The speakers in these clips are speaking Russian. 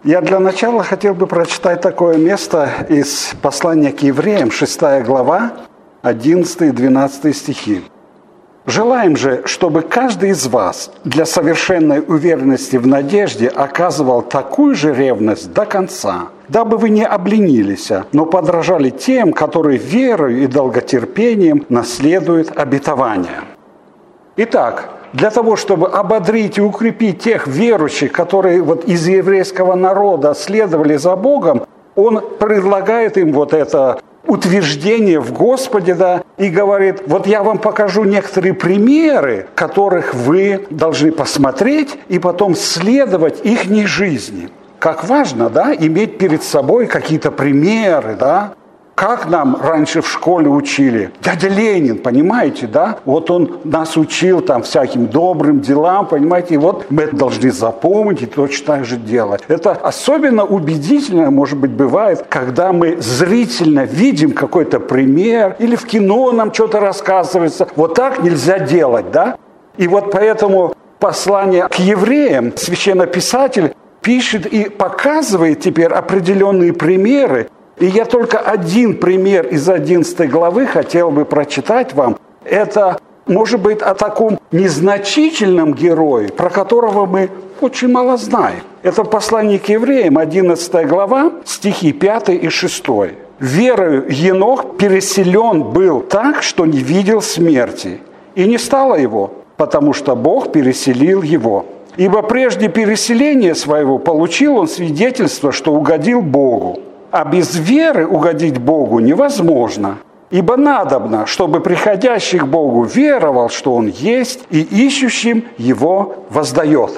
Я для начала хотел бы прочитать такое место из послания к евреям, 6 глава, 11 и 12 стихи. «Желаем же, чтобы каждый из вас для совершенной уверенности в надежде оказывал такую же ревность до конца, дабы вы не обленились, но подражали тем, которые верою и долготерпением наследуют обетование». Итак, для того, чтобы ободрить и укрепить тех верующих, которые из еврейского народа следовали за Богом, он предлагает им это утверждение в Господе, и говорит: я вам покажу некоторые примеры, которых вы должны посмотреть и потом следовать их жизни. Как важно, иметь перед собой какие-то примеры, Как нам раньше в школе учили? Дядя Ленин, понимаете, он нас учил всяким добрым делам, понимаете, и мы это должны запомнить и точно так же делать. Это особенно убедительно, может быть, бывает, когда мы зрительно видим какой-то пример, или в кино нам что-то рассказывается. Вот так нельзя делать, И поэтому послание к евреям священнописатель пишет и показывает теперь определенные примеры. И я только один пример из 11 главы хотел бы прочитать вам. Это, может быть, о таком незначительном герое, про которого мы очень мало знаем. Это послание к евреям, 11 глава, стихи 5 и 6. «Верою Енох переселен был так, что не видел смерти, и не стало его, потому что Бог переселил его. Ибо прежде переселения своего получил он свидетельство, что угодил Богу. А без веры угодить Богу невозможно, ибо надобно, чтобы приходящий к Богу веровал, что Он есть, и ищущим Его воздает».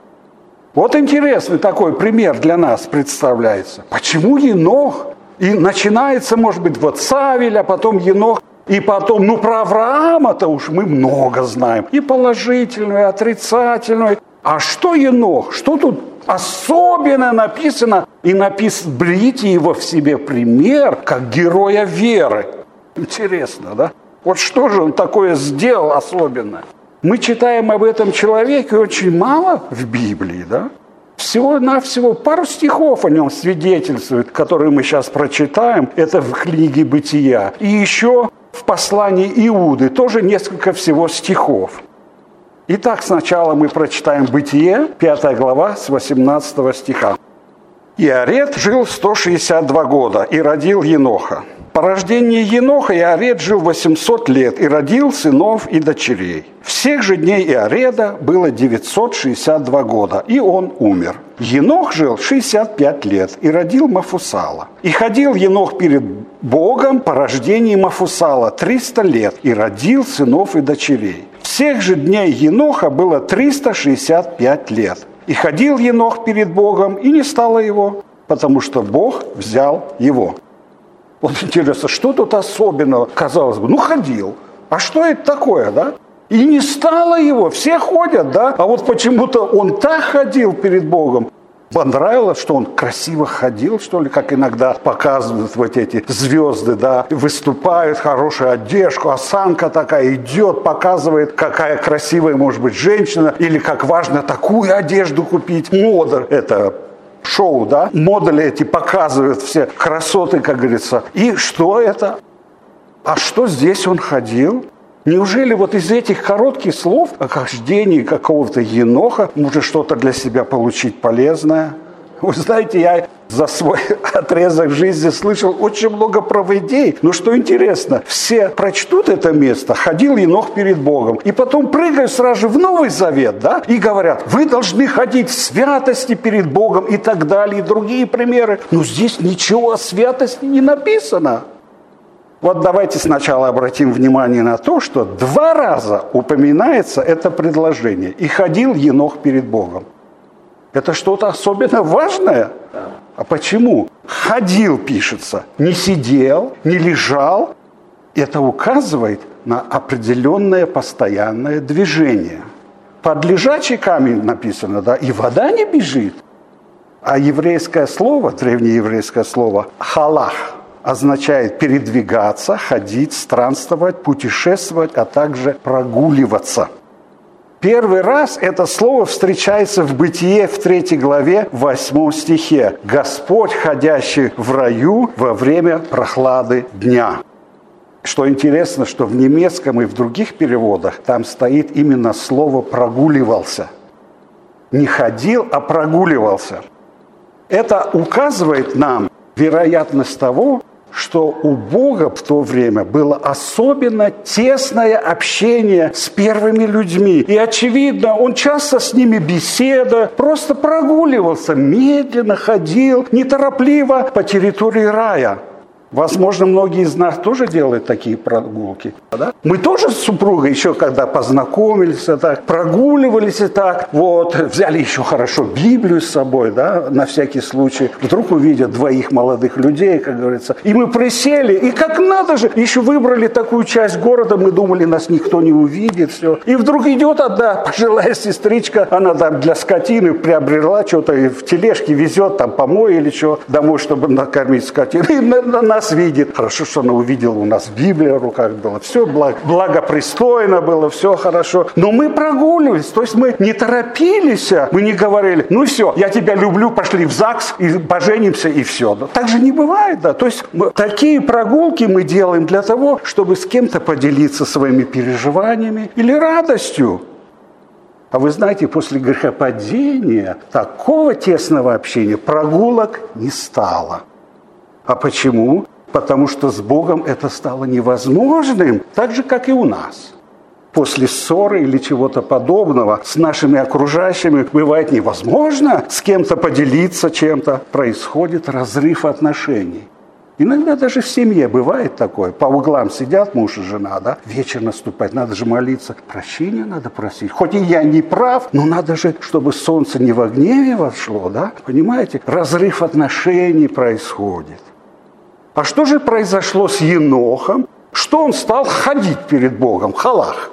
Интересный такой пример для нас представляется. Почему Енох? И начинается, может быть, с Авеля, потом Енох, и потом, про Авраама-то уж мы много знаем. И положительную, и отрицательную. А что Енох? Что тут особенно написано? И написано: берите его в себе пример, как героя веры. Интересно, что же он такое сделал особенное? Мы читаем об этом человеке очень мало в Библии, Всего-навсего пару стихов о нем свидетельствует, которые мы сейчас прочитаем. Это в книге «Бытия». И еще в послании Иуды тоже несколько всего стихов. Итак, сначала мы прочитаем «Бытие», 5 глава, с 18 стиха. «Иаред жил 162 года и родил Еноха. По рождении Еноха Иаред жил 800 лет и родил сынов и дочерей. Всех же дней Иареда было 962 года, и он умер. Енох жил 65 лет и родил Мафусала. И ходил Енох перед Богом по рождении Мафусала 300 лет и родил сынов и дочерей. Всех же дней Еноха было 365 лет. И ходил Енох перед Богом, и не стало его, потому что Бог взял его». Интересно, что тут особенного? Казалось бы, ходил. А что это такое, И не стало его, все ходят, А почему-то он так ходил перед Богом. Понравилось, что он красиво ходил, что ли, как иногда показывают эти звезды, выступают, хорошую одежду, осанка такая, идет, показывает, какая красивая может быть женщина, или как важно такую одежду купить. Мода это шоу, модели эти показывают все красоты, как говорится. И что это? А что здесь он ходил? Неужели из этих коротких слов о хождении какого-то Еноха можно что-то для себя получить полезное? Вы знаете, я за свой отрезок жизни слышал очень много проповедей. Но что интересно, все прочтут это место, ходил Енох перед Богом, и потом прыгают сразу же в Новый Завет, и говорят: вы должны ходить в святости перед Богом и так далее, и другие примеры. Но здесь ничего о святости не написано. Давайте сначала обратим внимание на то, что 2 раза упоминается это предложение. И ходил Енох перед Богом. Это что-то особенно важное? А почему? Ходил пишется, не сидел, не лежал. Это указывает на определенное постоянное движение. Под лежачий камень написано, и вода не бежит. А еврейское слово, древнееврейское слово «халах» означает передвигаться, ходить, странствовать, путешествовать, а также прогуливаться. Первый раз это слово встречается в Бытие в 3 главе, 8 стихе. «Господь, ходящий в раю во время прохлады дня». Что интересно, что в немецком и в других переводах там стоит именно слово «прогуливался». Не ходил, а прогуливался. Это указывает нам вероятность того, что у Бога в то время было особенно тесное общение с первыми людьми. И, очевидно, он часто с ними беседовал, просто прогуливался, медленно ходил, неторопливо по территории рая. Возможно, многие из нас тоже делают такие прогулки. Да? Мы тоже с супругой еще когда познакомились, так, прогуливались и так, вот, взяли еще хорошо Библию с собой, да, на всякий случай. Вдруг увидят двоих молодых людей, как говорится. И мы присели, и как надо же, еще выбрали такую часть города, мы думали, нас никто не увидит, все. И вдруг идет одна пожилая сестричка, она там для скотины приобрела что-то, и в тележке везет там помой или что домой, чтобы накормить скотину. И на нас видит. Хорошо, что она увидела, у нас Библия в руках была. Все благопристойно было, все хорошо. Но мы прогуливались, то есть мы не торопились, мы не говорили, ну все, я тебя люблю, пошли в ЗАГС и поженимся, и все. Так же не бывает, да. То есть такие прогулки мы делаем для того, чтобы с кем-то поделиться своими переживаниями или радостью. А вы знаете, после грехопадения такого тесного общения прогулок не стало. А почему? Потому что с Богом это стало невозможным, так же, как и у нас. После ссоры или чего-то подобного с нашими окружающими бывает невозможно с кем-то поделиться чем-то. Происходит разрыв отношений. Иногда даже в семье бывает такое. По углам сидят муж и жена, да? Вечер наступает, надо же молиться. Прощения надо просить. Хоть и я не прав, но надо же, чтобы солнце не во гневе вошло, да? Понимаете? Разрыв отношений происходит. А что же произошло с Енохом? Что он стал ходить перед Богом? Халах.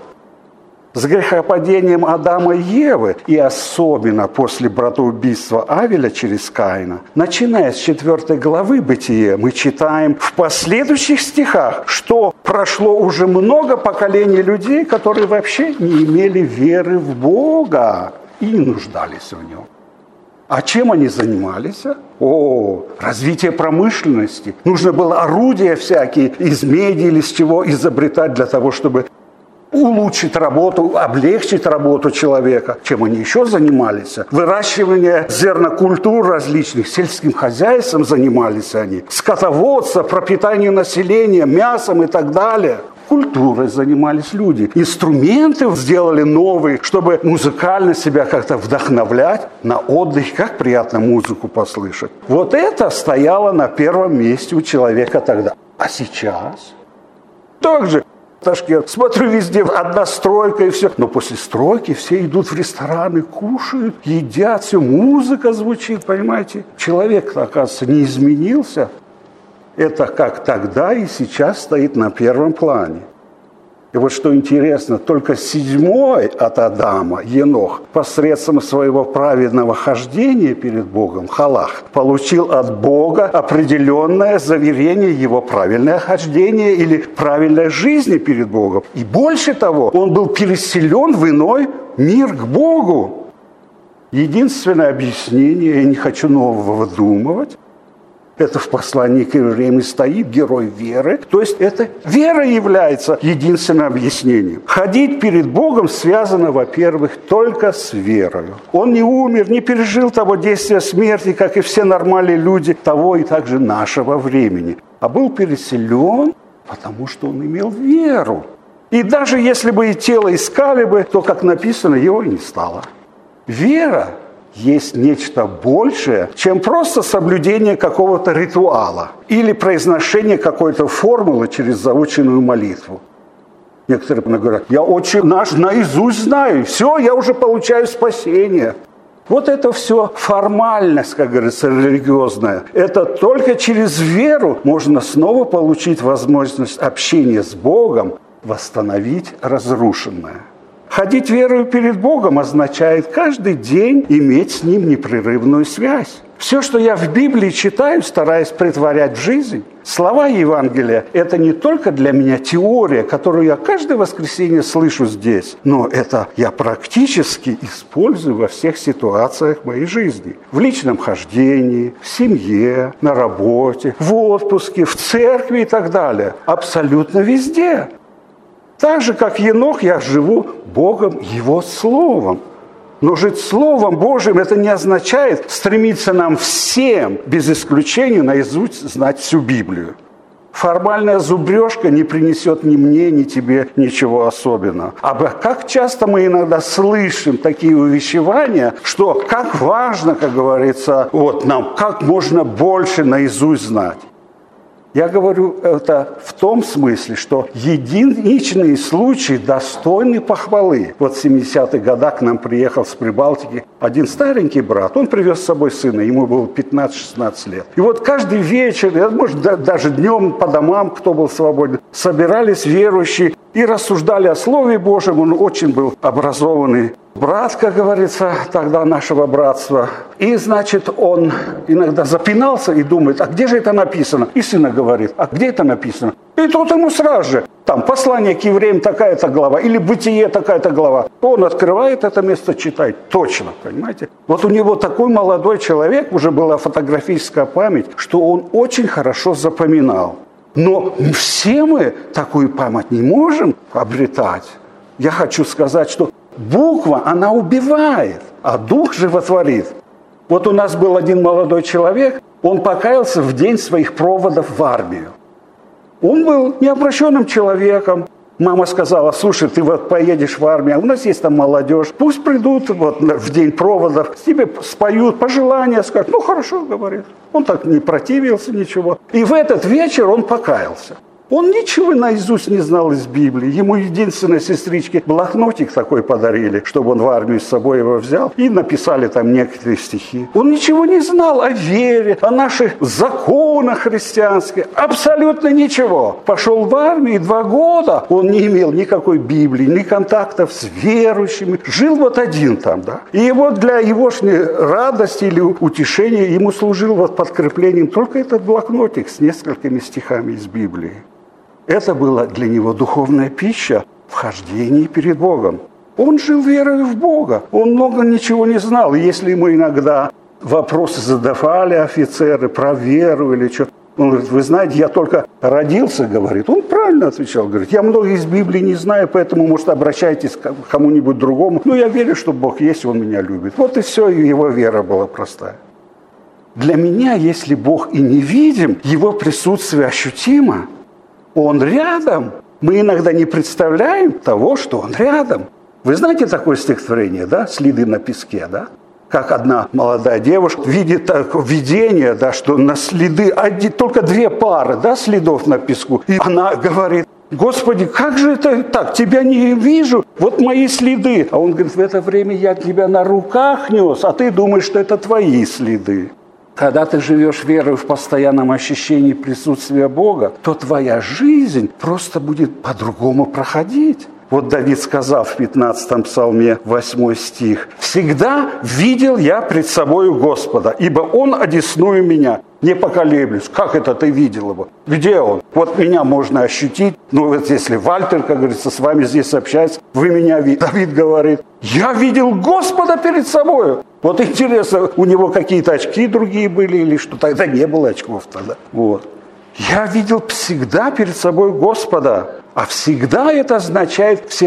С грехопадением Адама и Евы, и особенно после братоубийства Авеля через Каина, начиная с 4 главы Бытия, мы читаем в последующих стихах, что прошло уже много поколений людей, которые вообще не имели веры в Бога и не нуждались в нем. А чем они занимались? Развитие промышленности. Нужно было орудия всякие из меди или с чего изобретать для того, чтобы улучшить работу, облегчить работу человека. Чем они еще занимались? Выращивание зернокультур различных, сельским хозяйством занимались они. Скотоводство, пропитание населения, мясом и так далее. Культурой занимались люди. Инструменты сделали новые, чтобы музыкально себя как-то вдохновлять на отдых. Как приятно музыку послышать. Вот это стояло на первом месте у человека тогда. А сейчас? Также Ташкент. Смотрю, везде одна стройка и все. Но после стройки все идут в рестораны, кушают, едят, все, музыка звучит, понимаете? Человек, оказывается, не изменился. Это как тогда и сейчас стоит на первом плане. И вот что интересно, только 7-й от Адама, Енох, посредством своего праведного хождения перед Богом, халах, получил от Бога определенное заверение его правильное хождение или правильной жизни перед Богом. И больше того, он был переселен в иной мир к Богу. Единственное объяснение, я не хочу нового выдумывать, это в послании к евреям и стоит герой веры. То есть это вера является единственным объяснением. Ходить перед Богом связано, во-первых, только с верою. Он не умер, не пережил того действия смерти, как и все нормальные люди того и также нашего времени. А был переселен, потому что он имел веру. И даже если бы и тело искали бы, то, как написано, его и не стало. Вера есть нечто большее, чем просто соблюдение какого-то ритуала или произношение какой-то формулы через заученную молитву. Некоторые говорят, я Отче наш наизусть знаю, все, я уже получаю спасение. Вот это все формальность, как говорится, религиозная. Это только через веру можно снова получить возможность общения с Богом, восстановить разрушенное. Ходить верою перед Богом означает каждый день иметь с Ним непрерывную связь. Все, что я в Библии читаю, стараюсь претворять в жизнь. Слова Евангелия – это не только для меня теория, которую я каждое воскресенье слышу здесь, но это я практически использую во всех ситуациях моей жизни. В личном хождении, в семье, на работе, в отпуске, в церкви и так далее. Абсолютно везде. Так же, как Енох, я живу Богом, Его Словом. Но жить Словом Божьим – это не означает стремиться нам всем, без исключения, наизусть знать всю Библию. Формальная зубрежка не принесет ни мне, ни тебе ничего особенного. А как часто мы иногда слышим такие увещевания, что как важно, как говорится, нам как можно больше наизусть знать. Я говорю это в том смысле, что единичные случаи достойны похвалы. Вот в 70-х годах к нам приехал с Прибалтики один старенький брат. Он привез с собой сына, ему было 15-16 лет. И вот каждый вечер, может, даже днем по домам, кто был свободен, собирались верующие и рассуждали о Слове Божьем. Он очень был образованный брат, как говорится, тогда нашего братства. И, значит, он иногда запинался и думает, а где же это написано? И сына говорит, а где это написано? И тот ему сразу же, там, послание к евреям такая-то глава, или бытие такая-то глава. Он открывает это место, читает. Точно, понимаете? Вот у него такой молодой человек, уже была фотографическая память, что он очень хорошо запоминал. Но все мы такую память не можем обретать. Я хочу сказать, что буква, она убивает, а дух животворит. Вот у нас был один молодой человек, он покаялся в день своих проводов в армию. Он был необращенным человеком. Мама сказала, слушай, ты вот поедешь в армию, у нас есть там молодежь, пусть придут вот в день проводов, тебе споют, пожелания скажут. Ну, хорошо, говорит. Он так не противился, ничего. И в этот вечер он покаялся. Он ничего наизусть не знал из Библии. Ему единственной сестричке блокнотик такой подарили, чтобы он в армию с собой его взял. И написали там некоторые стихи. Он ничего не знал о вере, о наших законах христианских. Абсолютно ничего. Пошел в армию, и 2 года он не имел никакой Библии, ни контактов с верующими. Жил вот один там, да. И вот для егошней радости или утешения ему служил вот подкреплением только этот блокнотик с несколькими стихами из Библии. Это была для него духовная пища в хождении перед Богом. Он жил верой в Бога. Он много ничего не знал. И если ему иногда вопросы задавали офицеры про веру или что, он говорит, вы знаете, я только родился, говорит. Он правильно отвечал, говорит, я много из Библии не знаю, поэтому, может, обращайтесь к кому-нибудь другому. Но я верю, что Бог есть, Он меня любит. Вот и все, и его вера была простая. Для меня, если Бог и не видим, Его присутствие ощутимо. Он рядом. Мы иногда не представляем того, что Он рядом. Вы знаете такое стихотворение, да? «Следы на песке», да? Как одна молодая девушка видит такое видение, да, что на следы, только 2 пары, да, следов на песку. И она говорит, Господи, как же это так? Тебя не вижу, вот мои следы. А он говорит, в это время я тебя на руках нес, а ты думаешь, что это твои следы. Когда ты живешь верой в постоянном ощущении присутствия Бога, то твоя жизнь просто будет по-другому проходить. Вот Давид сказал в 15-м псалме, 8 стих, «Всегда видел я пред собою Господа, ибо Он одесную меня, не поколеблюсь». Как это ты видел его? Где Он? Вот меня можно ощутить. Ну вот если Вальтер, как говорится, с вами здесь общается, вы меня видите. Давид говорит, я видел Господа перед собою. Вот интересно, у него какие-то очки другие были или что? Тогда не было очков тогда. Вот. Я видел всегда перед собой Господа. А всегда это означает все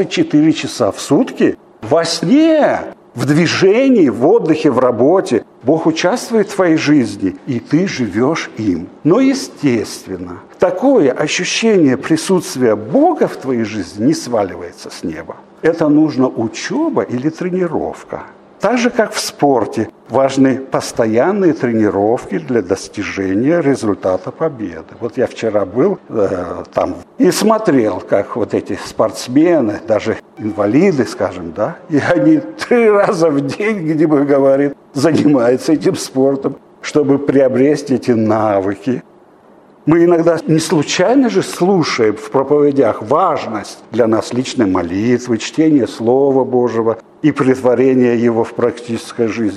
24 часа в сутки. Во сне, в движении, в отдыхе, в работе. Бог участвует в твоей жизни, и ты живешь им. Но, естественно, такое ощущение присутствия Бога в твоей жизни не сваливается с неба. Это нужна учеба или тренировка. Так же, как в спорте, важны постоянные тренировки для достижения результата победы. Вот я вчера был там и смотрел, как вот эти спортсмены, даже инвалиды, скажем, да, и они 3 раза в день, где бы говорит, занимаются этим спортом, чтобы приобрести эти навыки. Мы иногда не случайно же слушаем в проповедях важность для нас личной молитвы, чтения Слова Божьего и претворения его в практической жизни.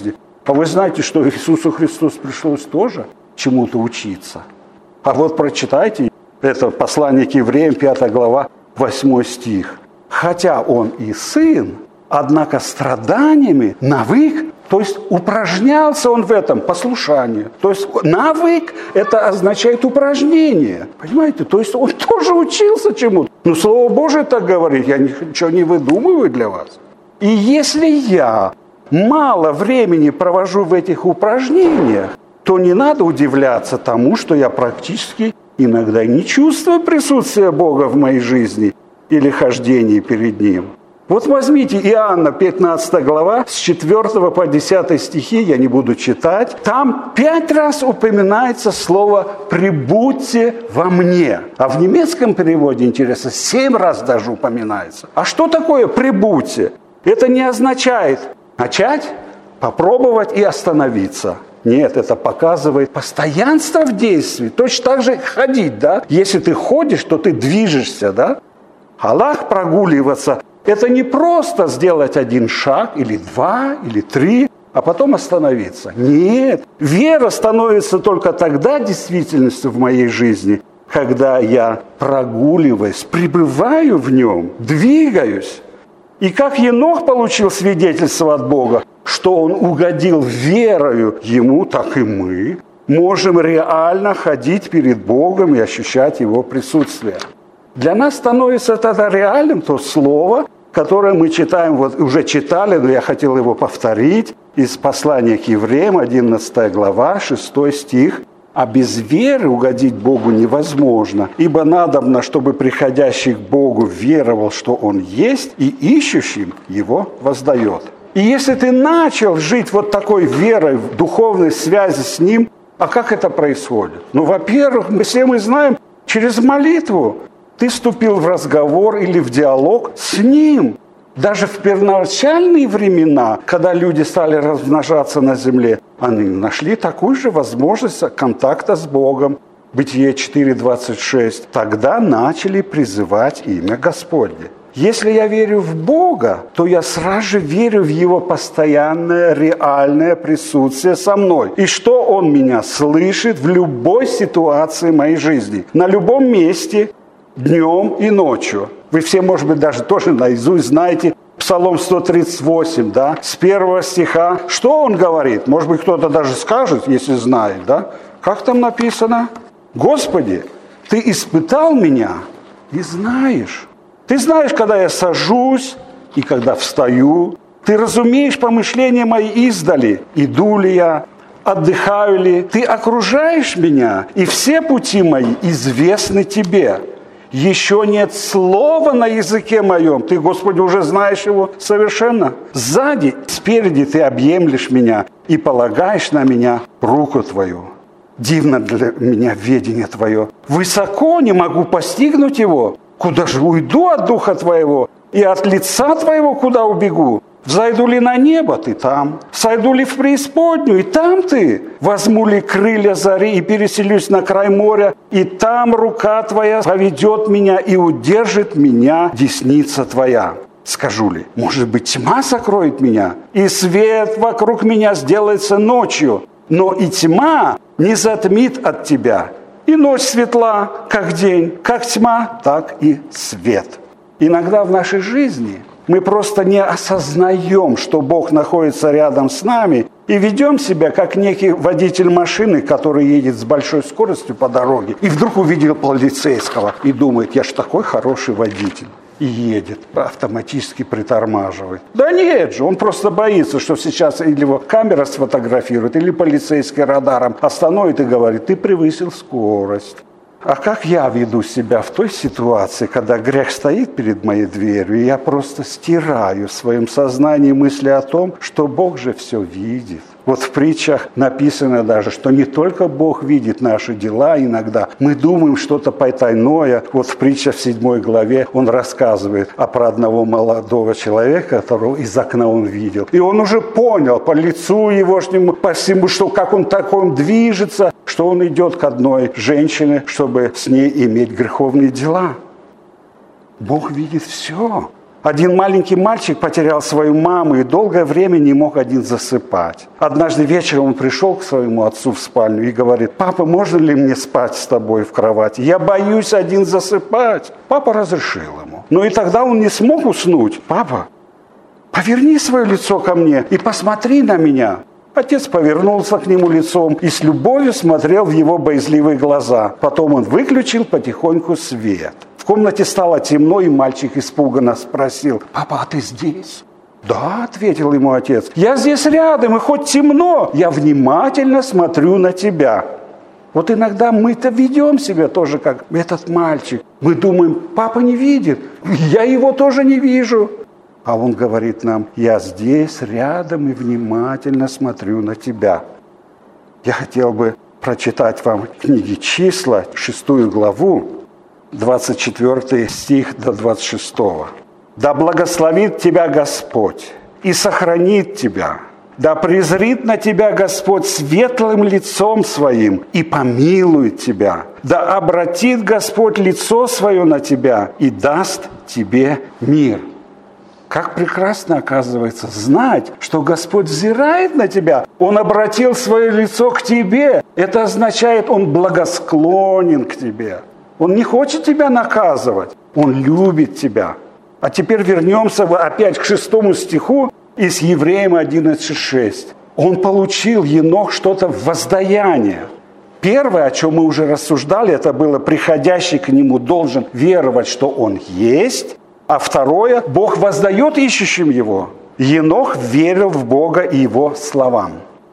А вы знаете, что Иисусу Христу пришлось тоже чему-то учиться. А вот прочитайте это послание к евреям, 5 глава, 8 стих. «Хотя он и сын, однако страданиями навык», то есть упражнялся он в этом послушании. То есть навык – это означает упражнение. Понимаете? То есть он тоже учился чему-то. Но Слово Божие так говорит, я ничего не выдумываю для вас. И если я мало времени провожу в этих упражнениях, то не надо удивляться тому, что я практически иногда не чувствую присутствия Бога в моей жизни или хождении перед Ним. Вот возьмите Иоанна, 15 глава, с 4 по 10 стихи, я не буду читать. Там 5 раз упоминается слово «прибудьте во мне». А в немецком переводе, интересно, 7 раз даже упоминается. А что такое «прибудьте»? Это не означает начать, попробовать и остановиться. Нет, это показывает постоянство в действии. Точно так же ходить, да? Если ты ходишь, то ты движешься, да? Аллах прогуливаться – это не просто сделать 1 шаг, или 2, или 3, а потом остановиться. Нет, вера становится только тогда действительностью в моей жизни, когда я прогуливаюсь, пребываю в нем, двигаюсь. И как Енох получил свидетельство от Бога, что он угодил верою ему, так и мы можем реально ходить перед Богом и ощущать Его присутствие. Для нас становится тогда реальным то слово, которое мы читаем, вот уже читали, но я хотел его повторить, из послания к евреям, 11 глава, 6 стих. «А без веры угодить Богу невозможно, ибо надобно, чтобы приходящий к Богу веровал, что Он есть, и ищущим Его воздает». И если ты начал жить вот такой верой в духовной связи с Ним, а как это происходит? Ну, во-первых, все мы знаем, через молитву ты вступил в разговор или в диалог с Ним. Даже в первоначальные времена, когда люди стали размножаться на земле, они нашли такую же возможность контакта с Богом. Бытие 4:26. Тогда начали призывать имя Господне. Если я верю в Бога, то я сразу же верю в Его постоянное, реальное присутствие со мной. И что Он меня слышит в любой ситуации моей жизни, на любом месте, днем и ночью. Вы все, может быть, даже тоже наизусть знаете Псалом 138, да, с 1 стиха. Что он говорит? Может быть, кто-то даже скажет, если знает, да? Как там написано? «Господи, Ты испытал меня и знаешь». Ты знаешь, когда я сажусь и когда встаю. Ты разумеешь помышления мои издали. Иду ли я, отдыхаю ли. Ты окружаешь меня, и все пути мои известны тебе. Еще нет слова на языке моем. Ты, Господи, уже знаешь его совершенно. Сзади, спереди ты объемлешь меня и полагаешь на меня руку твою. Дивно для меня ведение твое. Высоко не могу постигнуть его. Куда же уйду от духа твоего? И от лица твоего куда убегу? Взойду ли на небо, ты там? Сойду ли в преисподнюю, и там ты? Возьму ли крылья зари и переселюсь на край моря, и там рука твоя поведет меня и удержит меня десница твоя? Скажу ли, может быть, тьма сокроет меня, и свет вокруг меня сделается ночью, но и тьма не затмит от тебя. И ночь светла, как день, как тьма, так и свет. Иногда в нашей жизни мы просто не осознаем, что Бог находится рядом с нами, и ведем себя, как некий водитель машины, который едет с большой скоростью по дороге, и вдруг увидел полицейского и думает, я ж такой хороший водитель. И едет, автоматически притормаживает. Да нет же, он просто боится, что сейчас или его камера сфотографирует, или полицейский радаром остановит и говорит, ты превысил скорость. А как я веду себя в той ситуации, когда грех стоит перед моей дверью, и я просто стираю в своем сознании мысли о том, что Бог же все видит. Вот в притчах написано даже, что не только Бог видит наши дела иногда. Мы думаем что-то потайное. Вот в притчах в 7 главе он рассказывает про одного молодого человека, которого из окна он видел. И он уже понял по лицу его, по всему, что как он такой движется, что он идет к одной женщине, чтобы с ней иметь греховные дела. Бог видит все. Один маленький мальчик потерял свою маму и долгое время не мог один засыпать. Однажды вечером он пришел к своему отцу в спальню и говорит: «Папа, можно ли мне спать с тобой в кровати? Я боюсь один засыпать». Папа разрешил ему. Но и тогда он не смог уснуть. «Папа, поверни свое лицо ко мне и посмотри на меня». Отец повернулся к нему лицом и с любовью смотрел в его боязливые глаза. Потом он выключил потихоньку свет. В комнате стало темно, и мальчик испуганно спросил: «Папа, а ты здесь?» «Да», — ответил ему отец, — «я здесь рядом, и хоть темно, я внимательно смотрю на тебя». Вот иногда мы-то ведем себя тоже, как этот мальчик. Мы думаем: папа не видит, я его тоже не вижу. А он говорит нам: «Я здесь рядом и внимательно смотрю на тебя». Я хотел бы прочитать вам книги «Числа», 6 главу, 24 стих до 26. «Да благословит тебя Господь и сохранит тебя. Да презрит на тебя Господь светлым лицом своим и помилует тебя. Да обратит Господь лицо свое на тебя и даст тебе мир». Как прекрасно, оказывается, знать, что Господь взирает на тебя. Он обратил свое лицо к тебе. Это означает, Он благосклонен к тебе. Он не хочет тебя наказывать. Он любит тебя. А теперь вернемся опять к 6 стиху из Евреям 11:6. Он получил, Енох, что-то в воздаяние. Первое, о чем мы уже рассуждали, это было: приходящий к нему должен веровать, что он есть. А второе, Бог воздает ищущим его. Енох верил в Бога и его словам.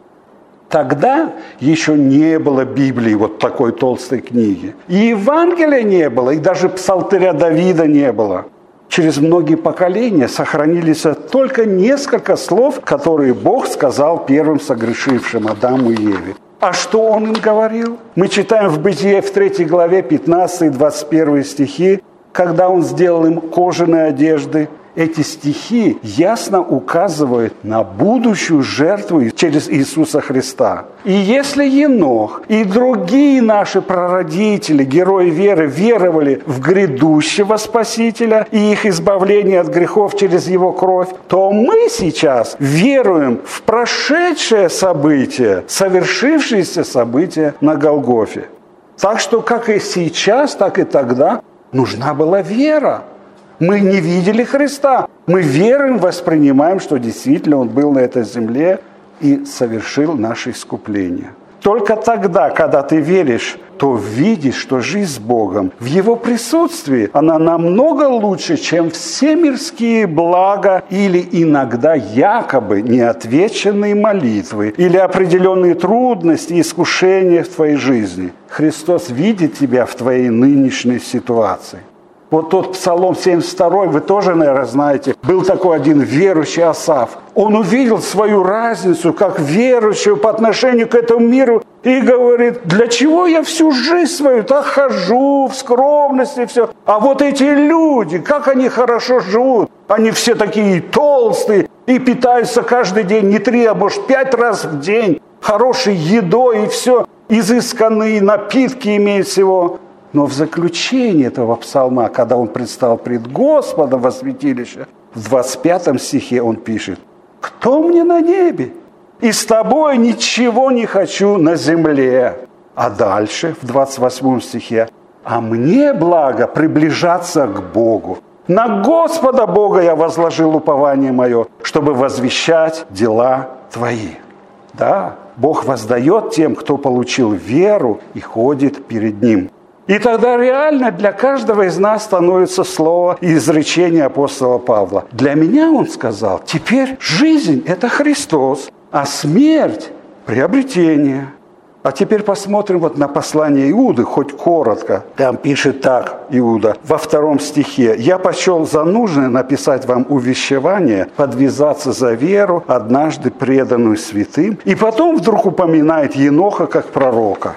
Тогда еще не было Библии, вот такой толстой книги. И Евангелия не было, и даже Псалтыря Давида не было. Через многие поколения сохранились только несколько слов, которые Бог сказал первым согрешившим Адаму и Еве. А что Он им говорил? Мы читаем в Бытие в 3 главе 15 и 21 стихи, когда Он сделал им кожаные одежды. Эти стихи ясно указывают на будущую жертву через Иисуса Христа. И если Енох и другие наши прародители, герои веры, веровали в грядущего Спасителя и их избавление от грехов через Его кровь, то мы сейчас веруем в прошедшее событие, совершившееся событие на Голгофе. Так что как и сейчас, так и тогда нужна была вера. Мы не видели Христа. Мы веруем, воспринимаем, что действительно Он был на этой земле и совершил наше искупление. Только тогда, когда ты веришь, то видишь, что жизнь с Богом в Его присутствии, она намного лучше, чем все мирские блага или иногда якобы неотвеченные молитвы или определенные трудности, искушения в твоей жизни. Христос видит тебя в твоей нынешней ситуации. Вот тот Псалом 72, вы тоже, наверное, знаете, был такой один верующий Асаф. Он увидел свою разницу как верующего по отношению к этому миру и говорит: для чего я всю жизнь свою так хожу в скромности и все. А вот эти люди, как они хорошо живут. Они все такие толстые и питаются каждый день не 3, а может 5 раз в день. Хорошей едой и все, изысканные напитки имеют всего. Но в заключении этого псалма, когда он предстал пред Господом во святилище, в 25 стихе он пишет: «Кто мне на небе? И с тобой ничего не хочу на земле». А дальше, в 28 стихе: «А мне благо приближаться к Богу. На Господа Бога я возложил упование мое, чтобы возвещать дела твои». Да, Бог воздает тем, кто получил веру и ходит перед Ним. И тогда реально для каждого из нас становится слово и изречение апостола Павла. Для меня, он сказал, теперь жизнь – это Христос, а смерть – приобретение. А теперь посмотрим вот на послание Иуды, хоть коротко. Там пишет так Иуда во 2 стихе: «Я почел за нужное написать вам увещевание, подвязаться за веру, однажды преданную святым». И потом вдруг упоминает Еноха как пророка.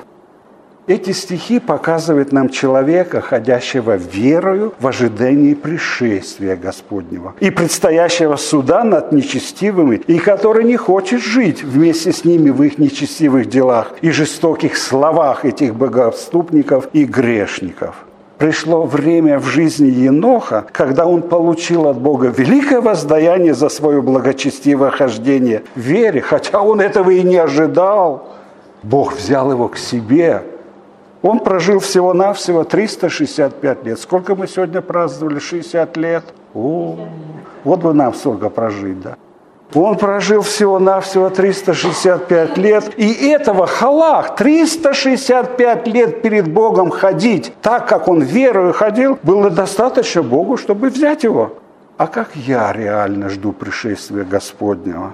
Эти стихи показывают нам человека, ходящего верою в ожидании пришествия Господнего и предстоящего суда над нечестивыми, и который не хочет жить вместе с ними в их нечестивых делах и жестоких словах этих богоотступников и грешников. Пришло время в жизни Еноха, когда он получил от Бога великое воздаяние за свое благочестивое хождение в вере, хотя он этого и не ожидал. Бог взял его к себе. Он прожил всего-навсего 365 лет. Сколько мы сегодня праздновали? 60 лет. Вот бы нам столько прожить, да? Он прожил всего-навсего 365 лет. И этого Халах, 365 лет перед Богом ходить, так как он верою ходил, было достаточно Богу, чтобы взять его. А как я реально жду пришествия Господнего?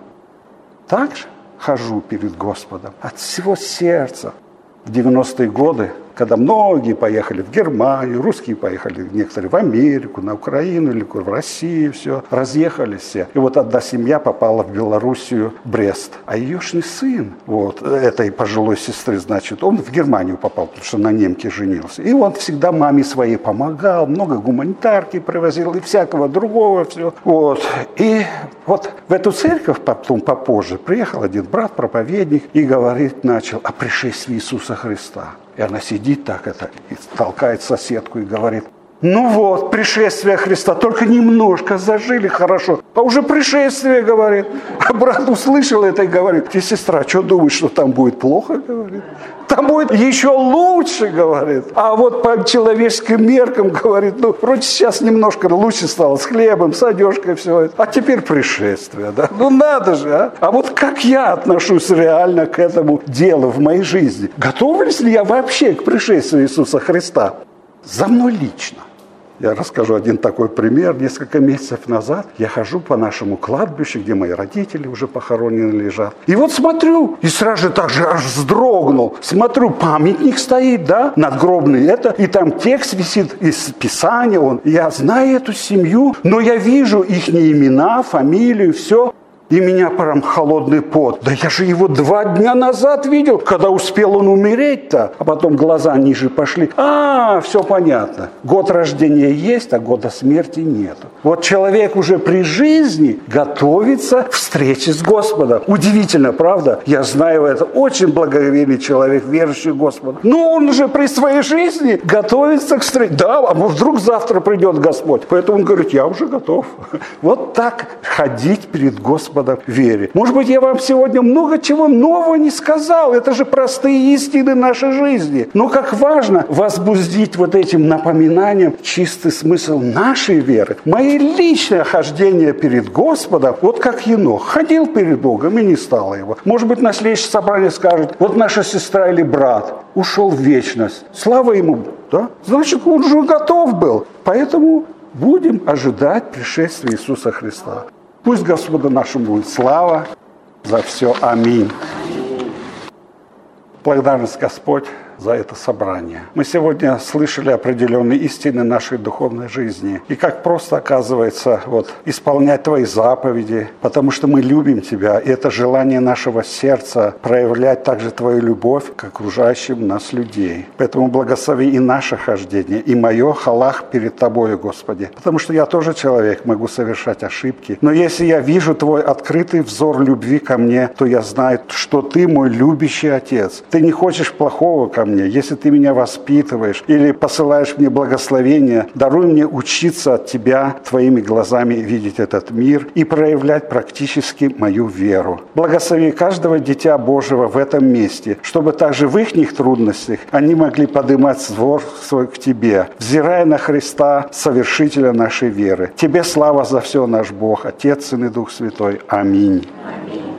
Так же хожу перед Господом от всего сердца. В 90-е годы, когда многие поехали в Германию, русские поехали некоторые в Америку, на Украину или в Россию, все, разъехались все. И вот одна семья попала в Белоруссию, Брест. А еешный сын, вот, этой пожилой сестры, значит, он в Германию попал, потому что на немке женился. И он всегда маме своей помогал, много гуманитарки привозил и всякого другого, все. Вот. И вот в эту церковь потом попозже приехал один брат, проповедник, и говорить начал о пришествии Иисуса Христа. И она сидит так и толкает соседку и говорит: ну вот, пришествие Христа, только немножко зажили хорошо, а уже пришествие, говорит. А брат услышал это и говорит: ты, сестра, что думаешь, что там будет плохо, говорит? Там будет еще лучше, говорит. А вот по человеческим меркам, говорит, ну, вроде сейчас немножко лучше стало с хлебом, с одежкой, все это. А теперь пришествие, да? Ну надо же, а? А вот как я отношусь реально к этому делу в моей жизни? Готовлюсь ли я вообще к пришествию Иисуса Христа? За мной лично. Я расскажу один такой пример. Несколько месяцев назад я хожу по нашему кладбищу, где мои родители уже похоронены лежат. И вот смотрю, и сразу же так же аж вздрогнул. Смотрю, памятник стоит, да, надгробный, это, и там текст висит из Писания. Я знаю эту семью, но я вижу их имена, фамилию, все. И меня прям холодный пот. Да я же его 2 дня назад видел, когда успел он умереть-то. А потом глаза ниже пошли. Все понятно. Год рождения есть, а года смерти нету. Вот человек уже при жизни готовится к встрече с Господом. Удивительно, правда? Я знаю, это очень благоговейный человек, верующий в Господа. Но он же при своей жизни готовится к встрече. Да, а вдруг завтра придет Господь. Поэтому он говорит: я уже готов. Вот так ходить перед Господом в вере. Может быть, я вам сегодня много чего нового не сказал. Это же простые истины нашей жизни. Но как важно возбудить вот этим напоминанием чистый смысл нашей веры. Мое личное хождение перед Господом, вот как Енох, ходил перед Богом и не стало его. Может быть, на следующее собрание скажет: вот наша сестра или брат ушел в вечность. Слава ему, да? Значит, он уже готов был. Поэтому будем ожидать пришествия Иисуса Христа. Пусть Господу нашему будет слава за все. Аминь. Благодарность, Господь, за это собрание. Мы сегодня слышали определенные истины нашей духовной жизни. И как просто, оказывается, исполнять Твои заповеди, потому что мы любим Тебя. И это желание нашего сердца проявлять также Твою любовь к окружающим нас людей. Поэтому благослови и наше хождение, и мое халах перед Тобою, Господи. Потому что я тоже человек, могу совершать ошибки. Но если я вижу Твой открытый взор любви ко мне, то я знаю, что Ты мой любящий Отец. Ты не хочешь плохого ко мне. Если Ты меня воспитываешь или посылаешь мне благословение, даруй мне учиться от Тебя, Твоими глазами видеть этот мир и проявлять практически мою веру. Благослови каждого дитя Божьего в этом месте, чтобы также в их трудностях они могли поднимать взор свой к Тебе, взирая на Христа, совершителя нашей веры. Тебе слава за все, наш Бог, Отец, Сын и Дух Святой. Аминь. Аминь.